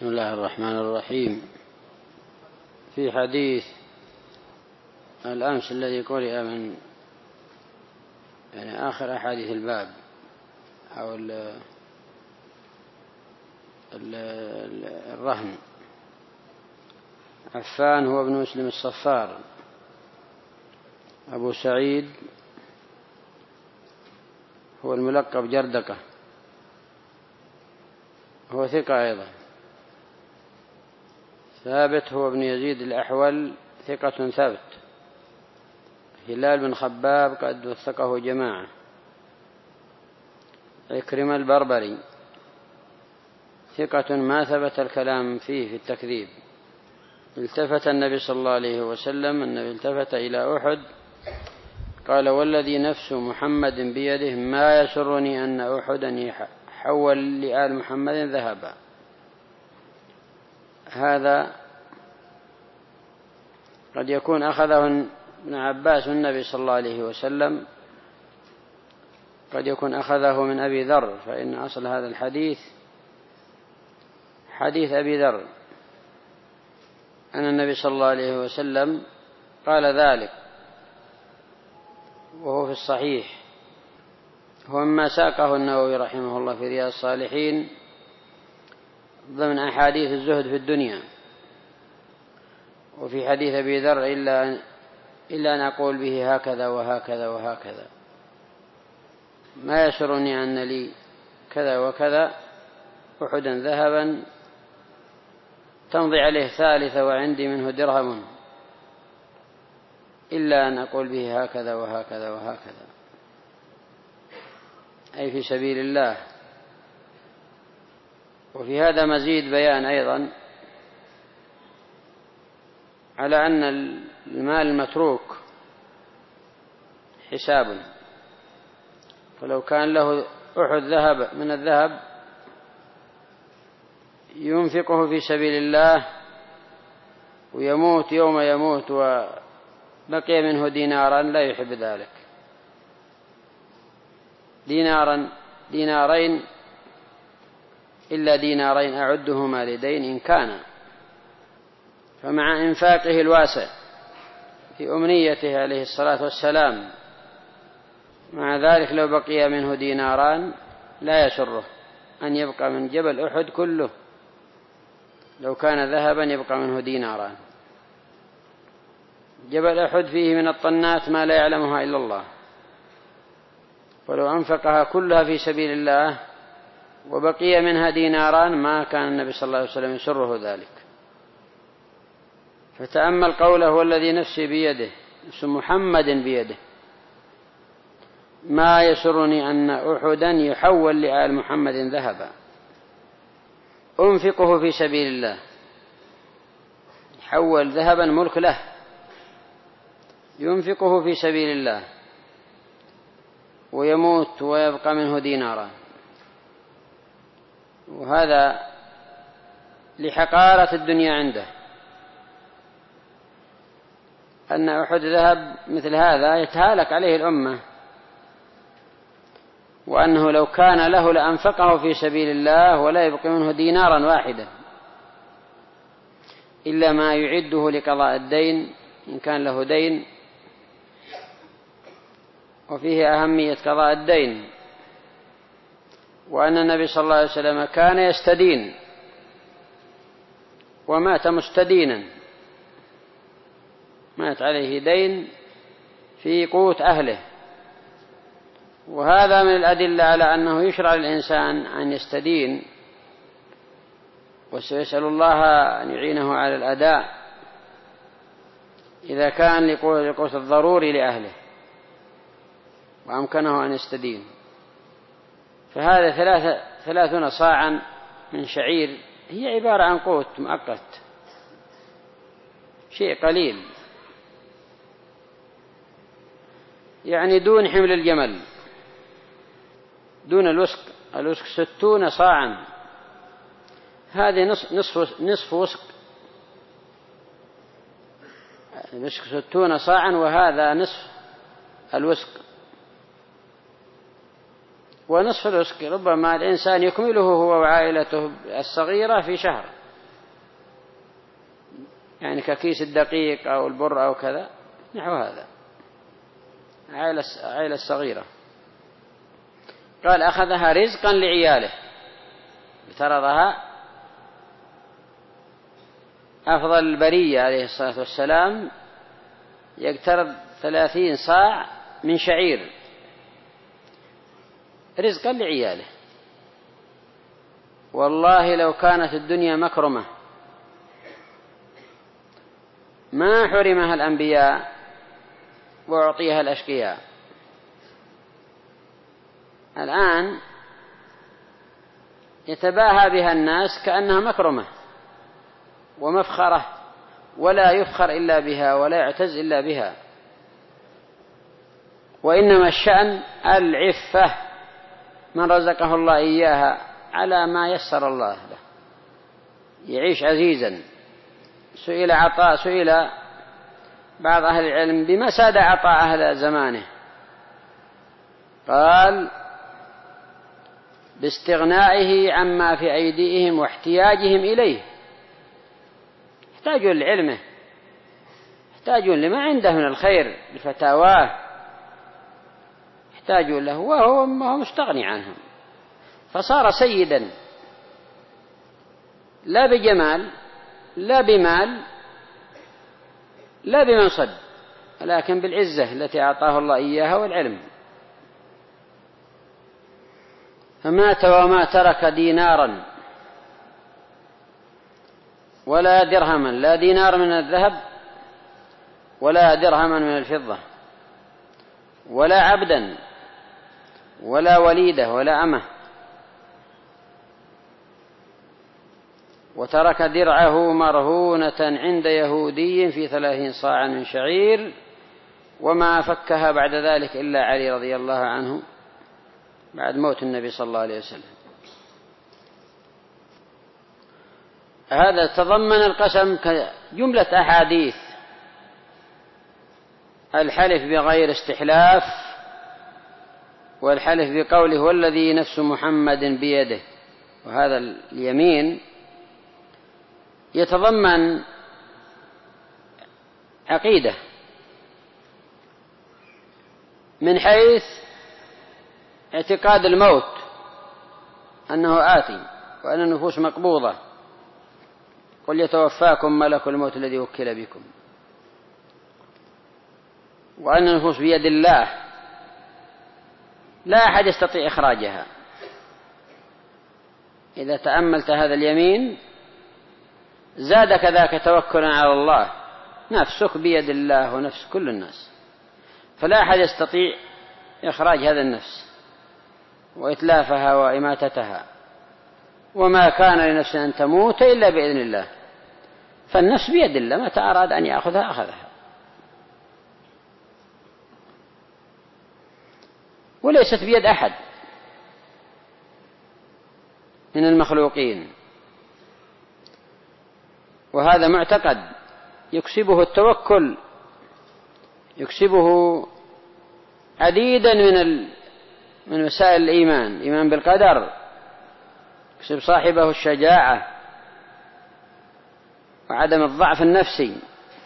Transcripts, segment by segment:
بسم الله الرحمن الرحيم. في حديث الأمس الذي قرئ من آخر أحاديث الباب أو الرهن، عفان هو ابن مسلم الصفار أبو سعيد، هو الملقب جردقة، هو ثقة أيضا. ثابت هو ابن يزيد الأحول ثقة ثابت. هلال بن خباب قد وثقه جماعة. عكرمة البربري ثقة ما ثبت الكلام فيه في التكذيب. التفت النبي صلى الله عليه وسلم، النبي التفت إلى أحد قال: والذي نفس محمد بيده ما يسرني أن أحدا يحول لآل محمد ذهبا. هذا قد يكون أخذه ابن عباس النبي صلى الله عليه وسلم، قد يكون أخذه من أبي ذر، فإن أصل هذا الحديث حديث أبي ذر أن النبي صلى الله عليه وسلم قال ذلك، وهو في الصحيح، هو مما ساقه النووي رحمه الله في رياض الصالحين ضمن أحاديث الزهد في الدنيا. وفي حديث أبي ذر إلا أن أقول به هكذا وهكذا وهكذا، ما يسرني أن لي كذا وكذا أحدا ذهبا تمضي عليه ثالثة وعندي منه درهم، إلا أن أقول به هكذا وهكذا وهكذا، أي في سبيل الله. وفي هذا مزيد بيان أيضا على أن المال المتروك حساب، فلو كان له أحد ذهب من الذهب ينفقه في سبيل الله ويموت يوم يموت وبقي منه دينارا لا يحب ذلك، دينارين إلا دينارين أعدهما لدين إن كان. فمع إنفاقه الواسع في أمنيته عليه الصلاة والسلام، مع ذلك لو بقي منه ديناران لا يسره أن يبقى من جبل أحد كله، لو كان ذهبا يبقى منه ديناران. جبل أحد فيه من الطنات ما لا يعلمها إلا الله، ولو أنفقها كلها في سبيل الله وبقي منها ديناران ما كان النبي صلى الله عليه وسلم يسره ذلك. فتأمل قوله: والذي نفسي بيده، نفس محمد بيده، ما يسرني أن أحدا يحول لآل محمد ذهبا أنفقه في سبيل الله. يحول ذهبا ملك له، ينفقه في سبيل الله ويموت ويبقى منه دينارا. وهذا لحقارة الدنيا عنده، أن أحد ذهب مثل هذا يتهالك عليه الأمة، وأنه لو كان له لأنفقه في سبيل الله ولا يبقى منه دينارا واحدا إلا ما يعده لقضاء الدين إن كان له دين. وفيه أهمية قضاء الدين، وأن النبي صلى الله عليه وسلم كان يستدين ومات مستدينا، مات عليه دين في قوت أهله. وهذا من الأدلة على أنه يشرع للإنسان أن يستدين، وسيسأل الله أن يعينه على الأداء إذا كان لقوت الضروري لأهله وأمكنه أن يستدين. فهذا 30 صاعا من شعير هي عبارة عن قوت مؤقت، شيء قليل، يعني دون حمل الجمل، دون الوسق 60 صاعا، هذه نصف وسق، 60 صاعا، وهذا نصف الوسق. ونصف الوسق ربما الإنسان يكمله هو وعائلته الصغيرة في شهر، يعني ككيس الدقيق أو البر أو كذا، نحو هذا، عائلة صغيرة. قال أخذها رزقا لعياله، افترضها أفضل البرية عليه الصلاة والسلام يقترض 30 صاع من شعير رزقا لعياله. والله لو كانت الدنيا مكرمة ما حرمها الأنبياء وأعطيها الأشقياء. الآن يتباهى بها الناس كأنها مكرمة ومفخرة، ولا يفخر إلا بها ولا يعتز إلا بها. وإنما الشأن العفة، من رزقه الله إياها على ما يسر الله له يعيش عزيزا. سئل بعض أهل العلم بما ساد عطاء أهل زمانه، قال باستغنائه عما في أيديهم واحتياجهم إليه. يحتاجون لعلمه، يحتاجون لما عنده من الخير لفتاواه، يحتاجون له وهو مستغني عنهم، فصار سيدا لا بجمال لا بمال لا بمنصب، لكن بالعزة التي أعطاه الله إياها والعلم. فمات وما ترك دينارا ولا درهما، لا دينار من الذهب ولا درهما من الفضة، ولا عبدا ولا وليدة ولا أمة، وترك درعه مرهونة عند يهودي في 30 صاعا من شعير، وما فكها بعد ذلك إلا علي رضي الله عنه بعد موت النبي صلى الله عليه وسلم. هذا تضمن القسم جملة أحاديث: الحلف بغير استحلاف، والحلف بقوله والذي نفس محمد بيده. وهذا اليمين يتضمن عقيدة من حيث اعتقاد الموت أنه آتي وأن النفوس مقبوضة، قل يتوفاكم ملك الموت الذي وكل بكم، وأن النفوس بيد الله لا أحد يستطيع إخراجها. إذا تأملت هذا اليمين زادك ذاك توكلا على الله، نفسك بيد الله ونفس كل الناس، فلا أحد يستطيع إخراج هذا النفس وإتلافها وإماتتها، وما كان لنفس أن تموت إلا بإذن الله، فالنفس بيد الله، متى أراد أن يأخذها أخذها، وليست بيد أحد من المخلوقين. وهذا معتقد يكسبه التوكل، يكسبه عديدا من وسائل الإيمان، الإيمان بالقدر، يكسب صاحبه الشجاعة وعدم الضعف النفسي،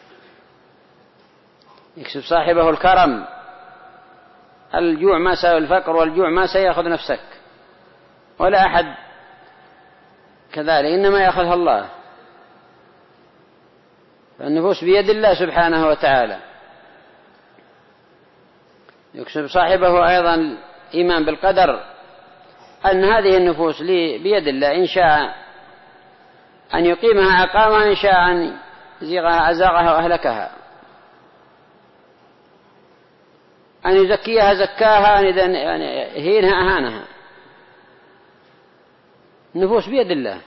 يكسب صاحبه الكرم، الجوع ما الفقر والجوع ما سيأخذ نفسك ولا أحد كذلك، إنما يأخذها الله، فالنفوس بيد الله سبحانه وتعالى. يكسب صاحبه أيضا إيمان بالقدر، أن هذه النفوس بيد الله، إن شاء أن يقيمها أقامها، إن شاء أن يزيغها أزاغها وأهلكها، أن يزكيها زكاها، أن يهينها أهانها. النفوس بيد الله.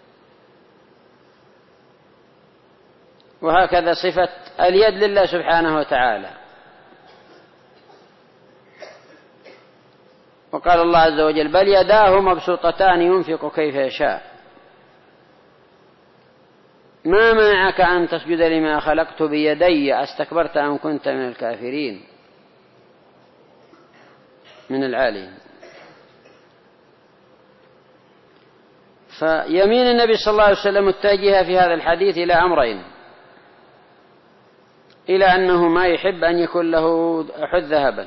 وهكذا صفة اليد لله سبحانه وتعالى. وقال الله عز وجل بل يداه مبسوطتان ينفق كيف يشاء. ما منعك أن تسجد لما خلقت بيدي أستكبرت أم كنت من الكافرين، من العالين. فيمين النبي صلى الله عليه وسلم متجهة في هذا الحديث إلى أمرين: إلى أنه ما يحب أن يكون له أحد ذهبا،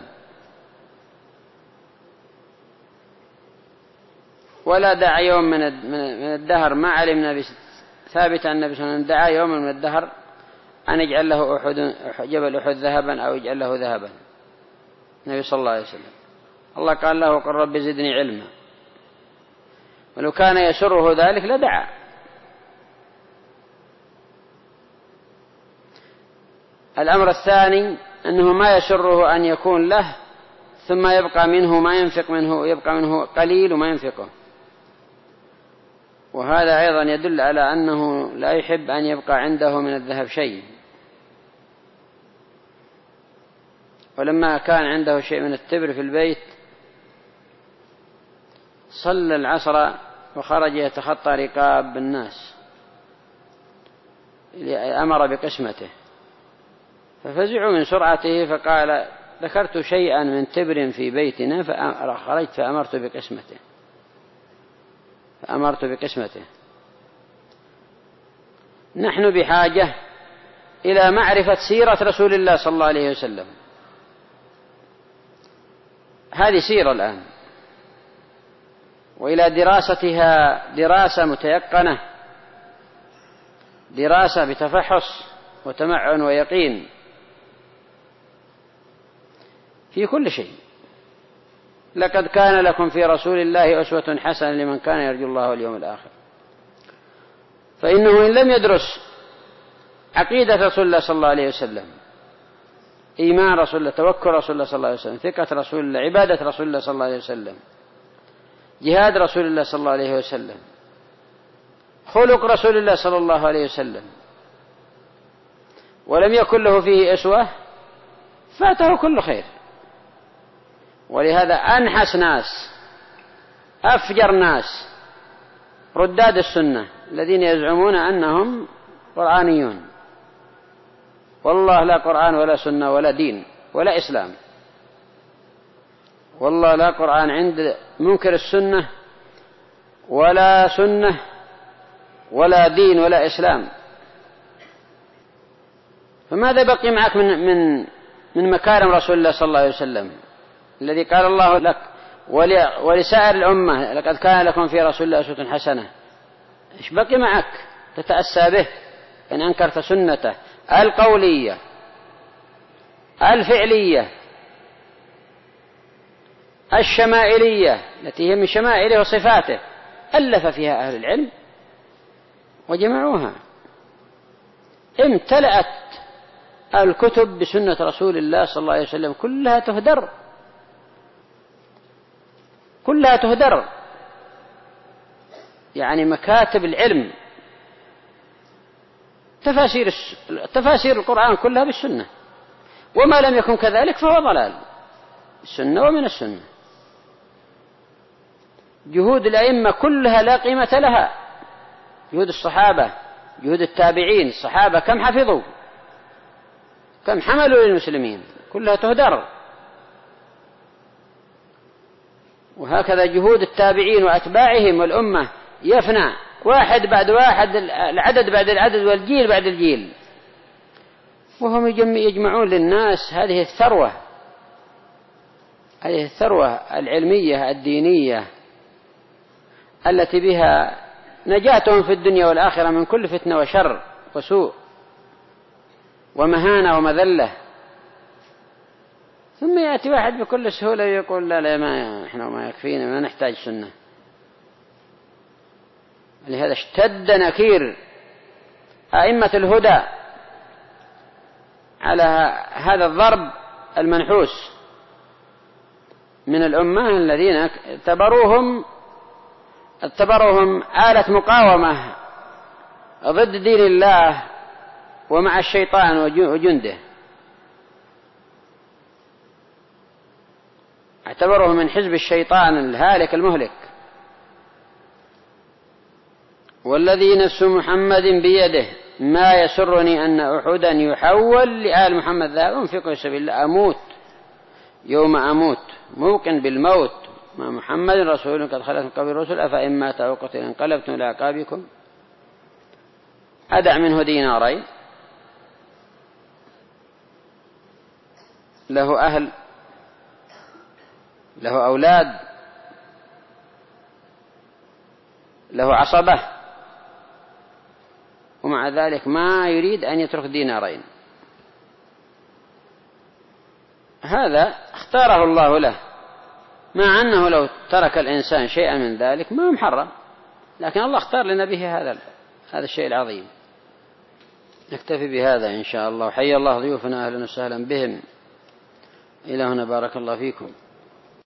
ولا دعا يوم من الدهر، ما علمنا ثابت عن النبي صلى الله عليه وسلم دعا يوم من الدهر أن يجعل له جبل أحد ذهبا أو يجعل له ذهبا. النبي صلى الله عليه وسلم الله قال له قل رب زدني علما، ولو كان يسره ذلك لدعا. الأمر الثاني أنه ما يسره أن يكون له ثم يبقى منه ما ينفق منه، يبقى منه قليل وما ينفقه، وهذا أيضا يدل على أنه لا يحب أن يبقى عنده من الذهب شيء. ولما كان عنده شيء من التبر في البيت صلى العصر وخرج يتخطى رقاب الناس، أمر بقسمته، ففزعوا من سرعته، فقال ذكرت شيئا من تبر في بيتنا فخرجت فأمرت بقسمته. نحن بحاجة إلى معرفة سيرة رسول الله صلى الله عليه وسلم. هذه سيرة الآن، وإلى دراستها دراسة متيقنة، دراسة بتفحص وتمعن ويقين في كل شيء. لقد كان لكم في رسول الله أسوة حسنة لمن كان يرجو الله واليوم الآخر. فإنه إن لم يدرس عقيدة رسول الله صلى الله عليه وسلم، إيمان رسول الله، توكل رسول الله صلى الله عليه وسلم، ثقة رسول الله، عبادة رسول الله صلى الله عليه وسلم، جهاد رسول الله صلى الله عليه وسلم، خلق رسول الله صلى الله عليه وسلم، ولم يكن له فيه أسوة، فاته كل خير. ولهذا أنحس ناس، أفجر ناس، رداد السنة الذين يزعمون أنهم قرآنيون، والله لا قرآن ولا سنة ولا دين ولا إسلام. والله لا قرآن عند منكر السنة ولا سنة ولا دين ولا إسلام. فماذا بقي معك من مكارم رسول الله صلى الله عليه وسلم الذي قال الله لك ولسائر الأمة لقد كان لكم في رسول الله أسوة حسنة؟ إيش بقي معك تتأسى به إن أنكرت سنته القولية الفعلية الشمائلية التي هي من شمائله وصفاته، ألف فيها أهل العلم وجمعوها. امتلأت الكتب بسنة رسول الله صلى الله عليه وسلم، كلها تهدر، كلها تهدر، يعني مكاتب العلم، تفاسير القرآن كلها بالسنة، وما لم يكن كذلك فهو ضلال، السنة ومن السنة. جهود الأئمة كلها لا قيمة لها، جهود الصحابة، جهود التابعين، الصحابة كم حفظوا، كم حملوا للمسلمين، كلها تهدر. وهكذا جهود التابعين وأتباعهم والأمة يفنى، واحد بعد واحد، العدد بعد العدد، والجيل بعد الجيل، وهم يجمعون للناس هذه الثروة، هذه الثروة العلمية الدينية التي بها نجاتهم في الدنيا والآخرة من كل فتنة وشر وسوء ومهانة ومذلة. ثم يأتي واحد بكل سهولة يقول لا ما إحنا ما يكفينا، ما نحتاج سنة. لهذا اشتد نكير أئمة الهدى على هذا الضرب المنحوس من الأمة الذين اعتبروهم آلة مقاومة ضد دين الله ومع الشيطان وجنده، اعتبروه من حزب الشيطان الهالك المهلك. والذي نفس محمد بيده ما يسرني أن أحدا يحول لآل محمد ذهب أنفق في سبيل الله أموت يوم أموت موقن بالموت ما محمد رسول قد خلت من قبل الرسل أفإن مات أو قتل انقلبتم إلى أعقابكم أدع منه دينارين. له أهل، له أولاد، له عصبة، ومع ذلك ما يريد أن يترك دينارين. هذا اختاره الله له، مع أنه لو ترك الإنسان شيئا من ذلك ما محرم، لكن الله اختار لنبيه هذا الشيء العظيم. نكتفي بهذا إن شاء الله. حي الله ضيوفنا أهلا وسهلا بهم. إلى هنا بارك الله فيكم.